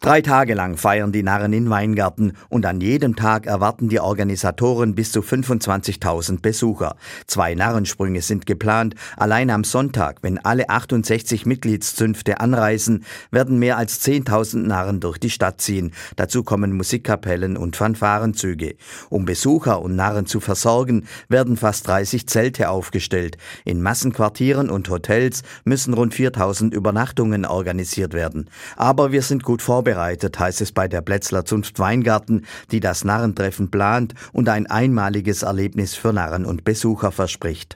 3 Tage lang feiern die Narren in Weingarten und an jedem Tag erwarten die Organisatoren bis zu 25.000 Besucher. 2 Narrensprünge sind geplant. Allein am Sonntag, wenn alle 68 Mitgliedszünfte anreisen, werden mehr als 10.000 Narren durch die Stadt ziehen. Dazu kommen Musikkapellen und Fanfarenzüge. Um Besucher und Narren zu versorgen, werden fast 30 Zelte aufgestellt. In Massenquartieren und Hotels müssen rund 4.000 Übernachtungen organisiert werden. Aber wir sind gut vorbereitet, heißt es bei der Plätzler Zunft Weingarten, die das Narrentreffen plant und ein einmaliges Erlebnis für Narren und Besucher verspricht.